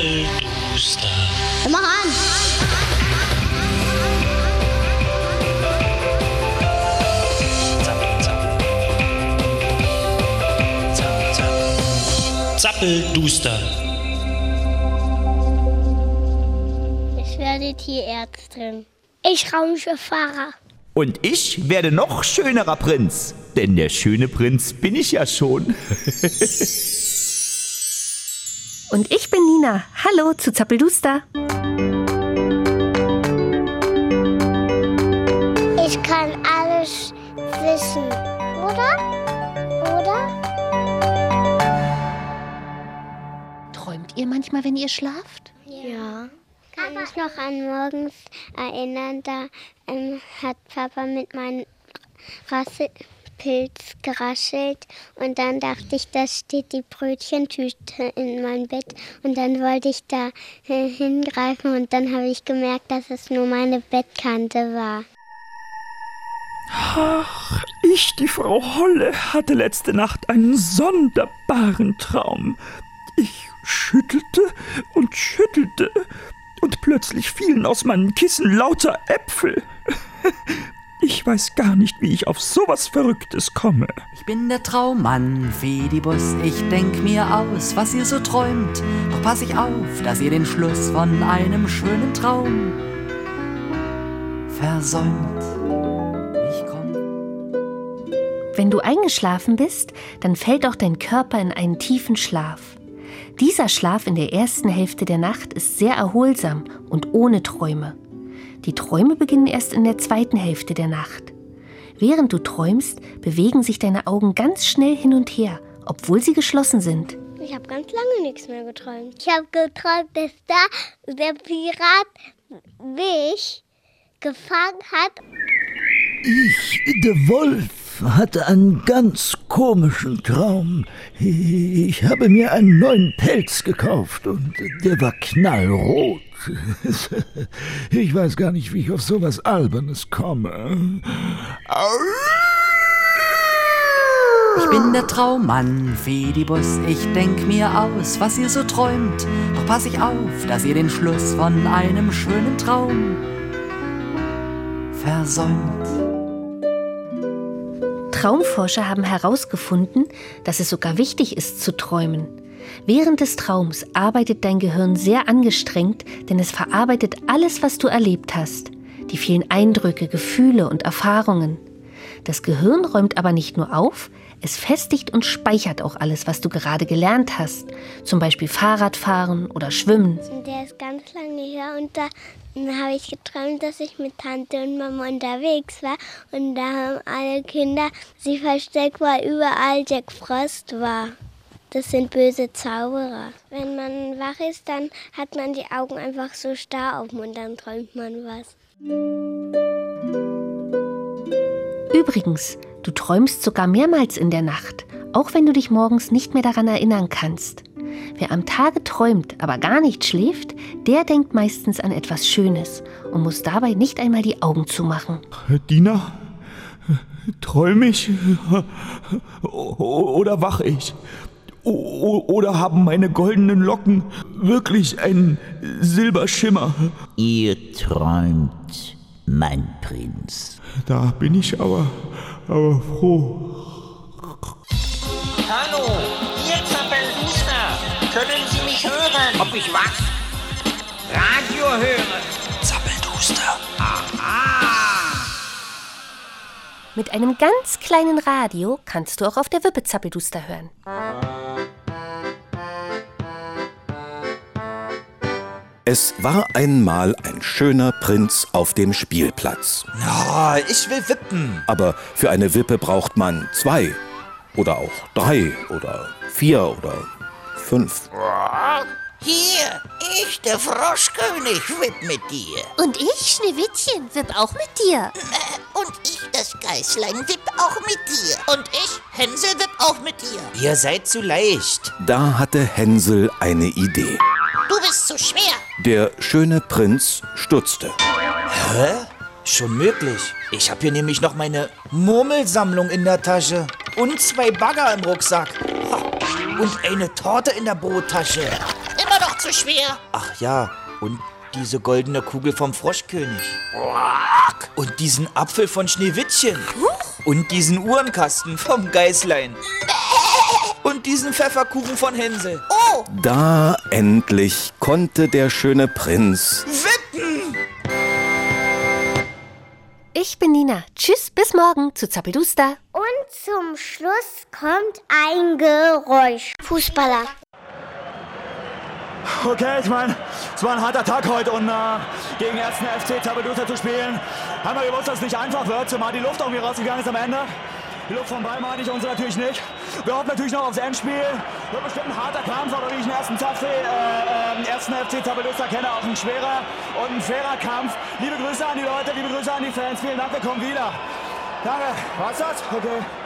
Zappelduster. Mach an! Zappel, zappel. Zappel, zappel. Zappelduster. Ich werde Tierärztin. Ich Raumschifffahrer. Und ich werde noch schönerer Prinz, denn der schöne Prinz bin ich ja schon. Und ich bin Nina. Hallo zu Zappelduster. Ich kann alles wissen, oder? Träumt ihr manchmal, wenn ihr schlaft? Ja. Kann mich noch an morgens erinnern, da hat Papa mit meinem Rasselpilz geraschelt und dann dachte ich, da steht die Brötchentüte in meinem Bett und dann wollte ich da hingreifen und dann habe ich gemerkt, dass es nur meine Bettkante war. Ach, ich, die Frau Holle, hatte letzte Nacht einen sonderbaren Traum. Ich schüttelte und schüttelte und plötzlich fielen aus meinen Kissen lauter Äpfel. Ich weiß gar nicht, wie ich auf sowas Verrücktes komme. Ich bin der Traummann, Fidibus, ich denk mir aus, was ihr so träumt. Doch pass ich auf, dass ihr den Schluss von einem schönen Traum versäumt. Ich komm. Wenn du eingeschlafen bist, dann fällt auch dein Körper in einen tiefen Schlaf. Dieser Schlaf in der ersten Hälfte der Nacht ist sehr erholsam und ohne Träume. Die Träume beginnen erst in der zweiten Hälfte der Nacht. Während du träumst, bewegen sich deine Augen ganz schnell hin und her, obwohl sie geschlossen sind. Ich habe ganz lange nichts mehr geträumt. Ich habe geträumt, dass da der Pirat mich gefangen hat. Ich, der Wolf, hatte einen ganz komischen Traum. Ich habe mir einen neuen Pelz gekauft und der war knallrot. Ich weiß gar nicht, wie ich auf sowas Albernes komme. Ich bin der Traummann, Fidibus, ich denk mir aus, was ihr so träumt. Doch pass ich auf, dass ihr den Schluss von einem schönen Traum versäumt. Traumforscher haben herausgefunden, dass es sogar wichtig ist zu träumen. Während des Traums arbeitet dein Gehirn sehr angestrengt, denn es verarbeitet alles, was du erlebt hast. Die vielen Eindrücke, Gefühle und Erfahrungen. Das Gehirn räumt aber nicht nur auf, es festigt und speichert auch alles, was du gerade gelernt hast. Zum Beispiel Fahrradfahren oder Schwimmen. Und der ist ganz lange her und da habe ich geträumt, dass ich mit Tante und Mama unterwegs war. Und da haben alle Kinder sich versteckt, weil überall Jack Frost war. Das sind böse Zauberer. Wenn man wach ist, dann hat man die Augen einfach so starr offen und dann träumt man was. Übrigens, du träumst sogar mehrmals in der Nacht, auch wenn du dich morgens nicht mehr daran erinnern kannst. Wer am Tage träumt, aber gar nicht schläft, der denkt meistens an etwas Schönes und muss dabei nicht einmal die Augen zumachen. Dina, träume ich oder wache ich? Oder haben meine goldenen Locken wirklich einen Silberschimmer? Ihr träumt, mein Prinz. Da bin ich aber froh. Hallo, hier Zappelduster. Können Sie mich hören? Ob ich was? Radio höre. Zappelduster. Aha. Mit einem ganz kleinen Radio kannst du auch auf der Wippe Zappelduster hören. Es war einmal ein schöner Prinz auf dem Spielplatz. Na, ich will wippen. Aber für eine Wippe braucht man 2 oder auch 3 oder 4 oder 5. Hier, ich, der Froschkönig, wipp mit dir. Und ich, Schneewittchen, wipp auch mit dir. Und ich, das Geißlein, wipp auch mit dir. Und ich, Hänsel, wipp auch mit dir. Ihr seid zu leicht. Da hatte Hänsel eine Idee. Du bist zu schwer. Der schöne Prinz stutzte. Hä? Schon möglich. Ich habe hier nämlich noch meine Murmelsammlung in der Tasche. Und 2 Bagger im Rucksack. Und eine Torte in der Brottasche. Immer noch zu so schwer? Ach ja, und diese goldene Kugel vom Froschkönig. Und diesen Apfel von Schneewittchen. Und diesen Uhrenkasten vom Geißlein. Und diesen Pfefferkuchen von Hänsel. Oh! Da endlich konnte der schöne Prinz Wippen! Ich bin Nina. Tschüss, bis morgen zu Zappelduster. Und zum Schluss kommt ein Geräusch. Fußballer. Okay, ich meine, es war ein harter Tag heute und gegen 1. FC Zappelduster zu spielen, haben wir gewusst, dass es nicht einfach wird, zumal die Luft irgendwie rausgegangen ist am Ende. Die Luft vom Ball meine ich, unsere natürlich nicht. Wir hoffen natürlich noch aufs Endspiel. Wird bestimmt ein harter Kampf, aber wie ich den ersten FC Zappelduster kenne, auch ein schwerer und ein fairer Kampf. Liebe Grüße an die Leute, liebe Grüße an die Fans. Vielen Dank, wir kommen wieder. Danke. War's das? Okay.